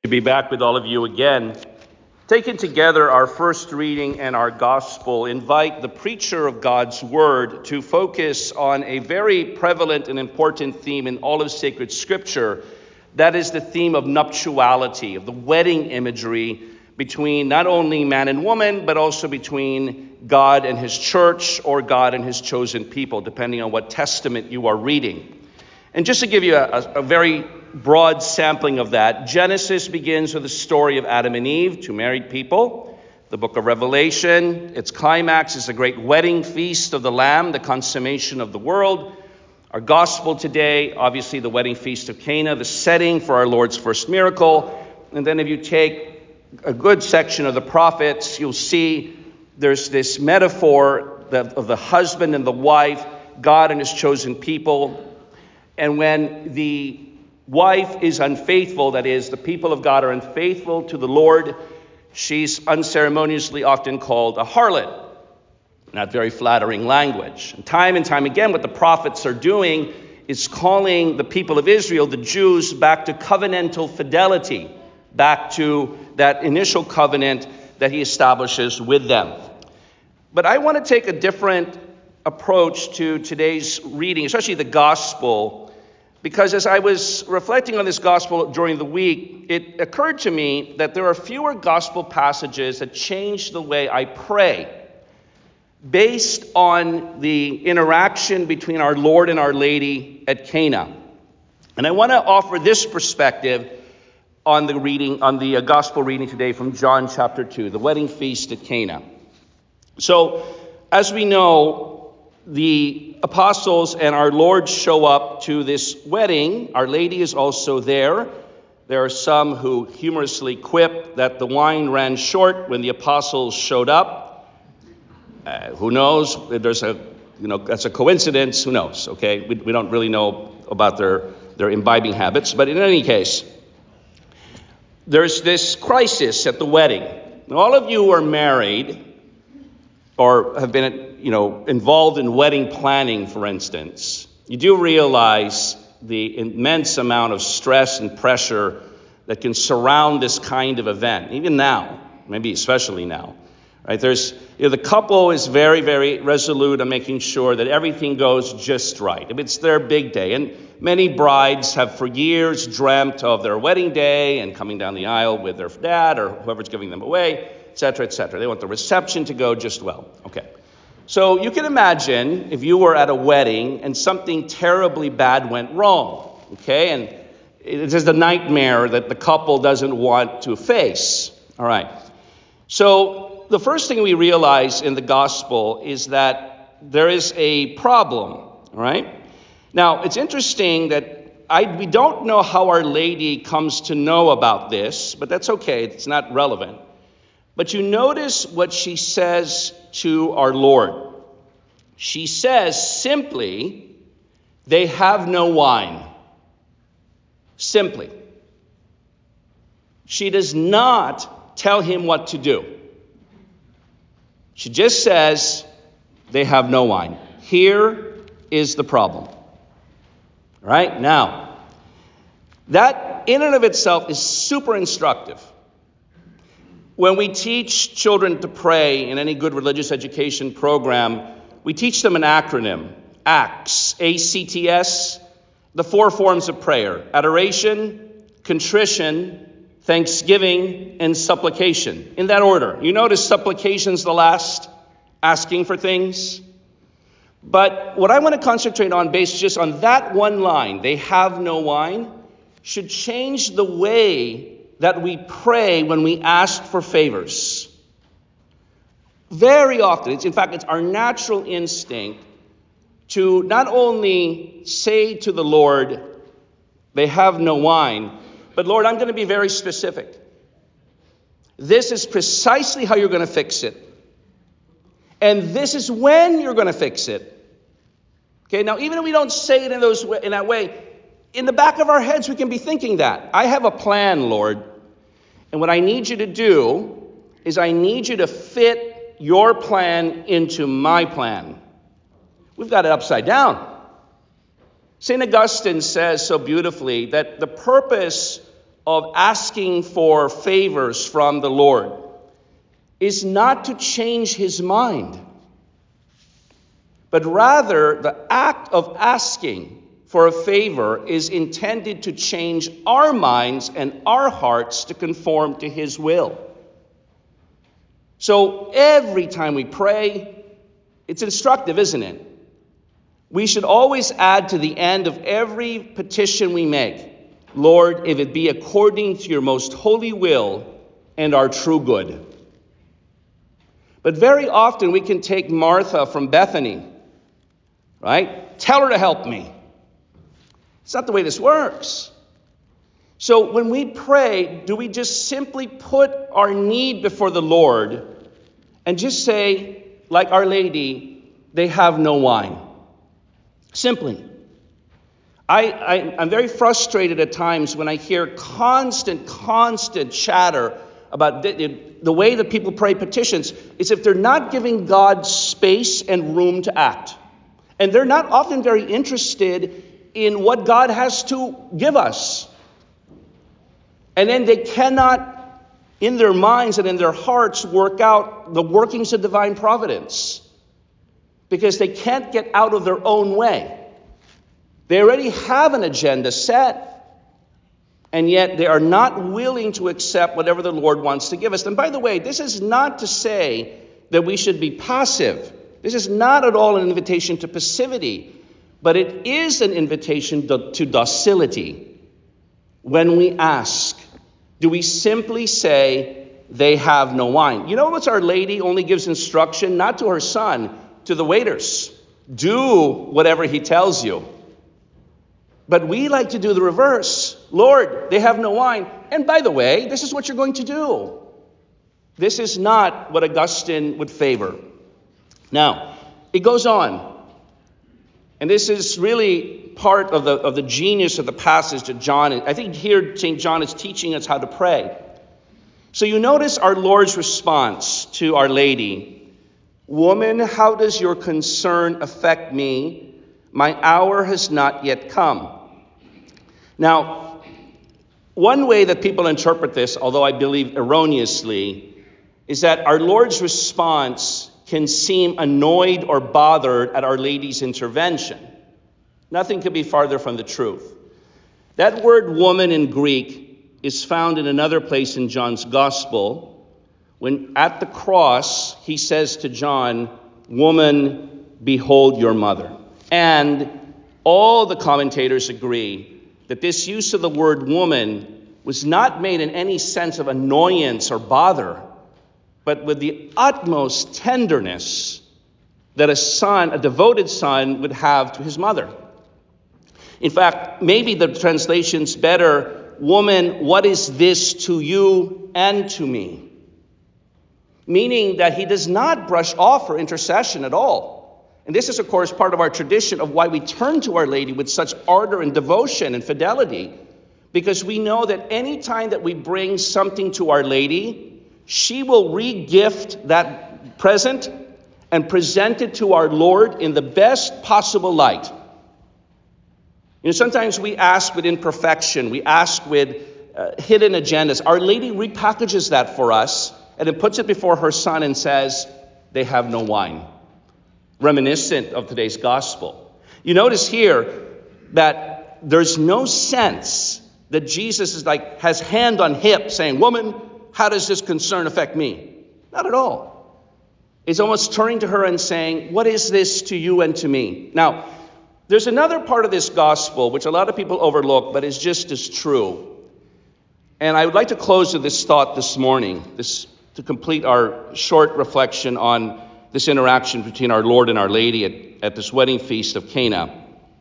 To be back with all of you again. Taken together, our first reading and our gospel invite the preacher of God's word to focus on a very prevalent and important theme in all of sacred scripture. That is the theme of nuptiality, of the wedding imagery between not only man and woman, but also between God and his church or God and his chosen people, depending on what testament you are reading. And just to give you a very broad sampling of that, Genesis begins with the story of Adam and Eve, two married people. The book of Revelation, its climax is a great wedding feast of the Lamb, the consummation of the world. Our gospel today, obviously the wedding feast of Cana, the setting for our Lord's first miracle. And then if you take a good section of the prophets, you'll see there's this metaphor of the husband and the wife, God and his chosen people. And when the wife is unfaithful, that is, the people of God are unfaithful to the Lord, she's unceremoniously often called a harlot. Not very flattering language. And time again, what the prophets are doing is calling the people of Israel, the Jews, back to covenantal fidelity, back to that initial covenant that he establishes with them. But I want to take a different approach to today's reading, especially the gospel, because as I was reflecting on this gospel during the week, it occurred to me that there are fewer gospel passages that change the way I pray based on the interaction between our Lord and our Lady at Cana. And I want to offer this perspective on the gospel reading today from John chapter 2, the wedding feast at Cana. So, as we know, the apostles and our Lord show up to this wedding. Our Lady is also there. There are some who humorously quip that the wine ran short when the apostles showed up. Who knows? That's a coincidence. Who knows? Okay, we don't really know about their imbibing habits. But in any case, there's this crisis at the wedding. Now, all of you who are married or have been involved in wedding planning, for instance, you do realize the immense amount of stress and pressure that can surround this kind of event, even now, maybe especially now. Right? The couple is very, very resolute on making sure that everything goes just right. It's their big day, and many brides have for years dreamt of their wedding day and coming down the aisle with their dad or whoever's giving them away, etc., etc. They want the reception to go just well. Okay. So you can imagine if you were at a wedding and something terribly bad went wrong, okay? And it is the nightmare that the couple doesn't want to face, all right? So the first thing we realize in the gospel is that there is a problem, all right? Now, it's interesting that we don't know how Our Lady comes to know about this, but that's okay. It's not relevant. But you notice what she says to our Lord. She says simply, they have no wine. Simply. She does not tell him what to do. She just says, they have no wine. Here is the problem. All right? Now, that in and of itself is super instructive. When we teach children to pray in any good religious education program, we teach them an acronym, ACTS, A-C-T-S, the 4 forms of prayer: adoration, contrition, thanksgiving, and supplication. In that order. You notice supplication's the last, asking for things. But what I want to concentrate on, based just on that one line, they have no wine, should change the way that we pray when we ask for favors. Very often, it's our natural instinct to not only say to the Lord, they have no wine, but Lord, I'm going to be very specific. This is precisely how you're going to fix it. And this is when you're going to fix it. Okay, now even if we don't say it in that way, in the back of our heads, we can be thinking that. I have a plan, Lord. And what I need you to do is I need you to fit your plan into my plan. We've got it upside down. St. Augustine says so beautifully that the purpose of asking for favors from the Lord is not to change his mind, but rather the act of asking for a favor is intended to change our minds and our hearts to conform to his will. So every time we pray, it's instructive, isn't it? We should always add to the end of every petition we make, Lord, if it be according to your most holy will and our true good. But very often we can take Martha from Bethany, right? Tell her to help me. It's not the way this works. So when we pray, do we just simply put our need before the Lord and just say, like Our Lady, they have no wine? Simply. I'm very frustrated at times when I hear constant chatter about the way that people pray petitions is if they're not giving God space and room to act. And they're not often very interested in what God has to give us. And then they cannot, in their minds and in their hearts, work out the workings of divine providence. Because they can't get out of their own way. They already have an agenda set, and yet they are not willing to accept whatever the Lord wants to give us. And by the way, this is not to say that we should be passive. This is not at all an invitation to passivity, but it is an invitation to docility. When we ask, do we simply say, they have no wine? You know what's Our Lady only gives instruction, not to her son, to the waiters. Do whatever he tells you. But we like to do the reverse. Lord, they have no wine. And by the way, this is what you're going to do. This is not what Augustine would favor. Now, it goes on. And this is really part of the genius of the passage that John, I think here St. John is teaching us how to pray. So you notice our Lord's response to Our Lady. Woman, how does your concern affect me? My hour has not yet come. Now, one way that people interpret this, although I believe erroneously, is that our Lord's response can seem annoyed or bothered at Our Lady's intervention. Nothing could be farther from the truth. That word woman in Greek is found in another place in John's Gospel, when at the cross he says to John, woman, behold your mother. And all the commentators agree that this use of the word woman was not made in any sense of annoyance or bother, but with the utmost tenderness that a devoted son would have to his mother. In fact, maybe the translation's better, woman, what is this to you and to me? Meaning that he does not brush off her intercession at all. And this is, of course, part of our tradition of why we turn to Our Lady with such ardor and devotion and fidelity. Because we know that any time that we bring something to Our Lady, she will re-gift that present and present it to our Lord in the best possible light. You know, sometimes we ask with imperfection. We ask with hidden agendas. Our Lady repackages that for us and then puts it before her son and says, they have no wine. Reminiscent of today's gospel. You notice here that there's no sense that Jesus is has hand on hip saying, woman, how does this concern affect me? Not at all. It's almost turning to her and saying, what is this to you and to me? Now, there's another part of this gospel which a lot of people overlook, but is just as true. And I would like to close with this thought this morning, to complete our short reflection on this interaction between our Lord and Our Lady at this wedding feast of Cana.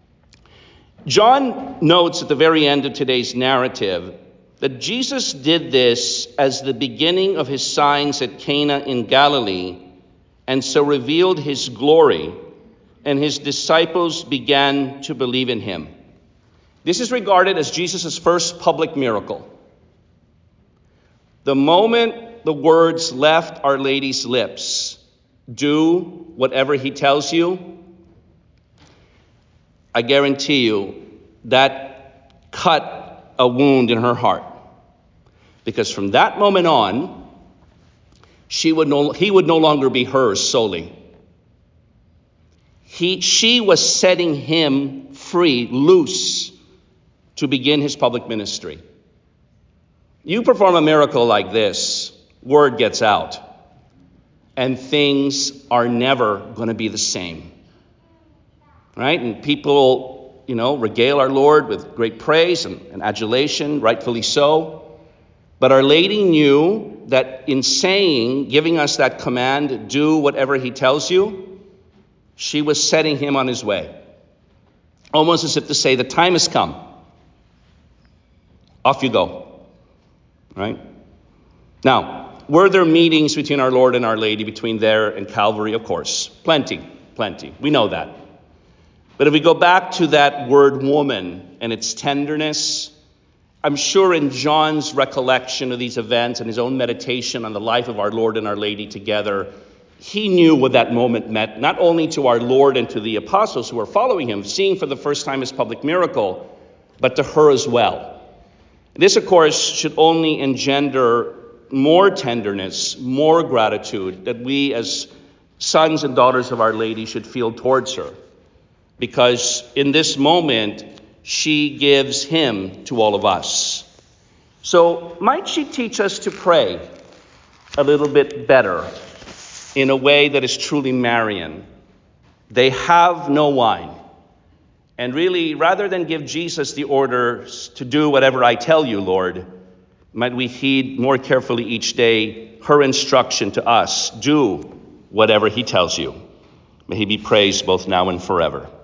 John notes at the very end of today's narrative that Jesus did this as the beginning of his signs at Cana in Galilee, and so revealed his glory, and his disciples began to believe in him. This is regarded as Jesus' first public miracle. The moment the words left Our Lady's lips, do whatever he tells you, I guarantee you that cut a wound in her heart. Because from that moment on, he would no longer be hers solely. She was setting him free, loose, to begin his public ministry. You perform a miracle like this, word gets out, and things are never going to be the same. Right? And people, regale our Lord with great praise and adulation, rightfully so. But Our Lady knew that in giving us that command, do whatever he tells you, she was setting him on his way. Almost as if to say, the time has come. Off you go. Right? Now, were there meetings between our Lord and Our Lady between there and Calvary? Of course. Plenty. We know that. But if we go back to that word woman and its tenderness, I'm sure in John's recollection of these events and his own meditation on the life of our Lord and Our Lady together, he knew what that moment meant, not only to our Lord and to the apostles who were following him, seeing for the first time his public miracle, but to her as well. This, of course, should only engender more tenderness, more gratitude that we as sons and daughters of Our Lady should feel towards her. Because in this moment, she gives him to all of us. So might she teach us to pray a little bit better in a way that is truly Marian? They have no wine. And really, rather than give Jesus the orders to do whatever I tell you, Lord, might we heed more carefully each day her instruction to us, do whatever he tells you. May he be praised both now and forever.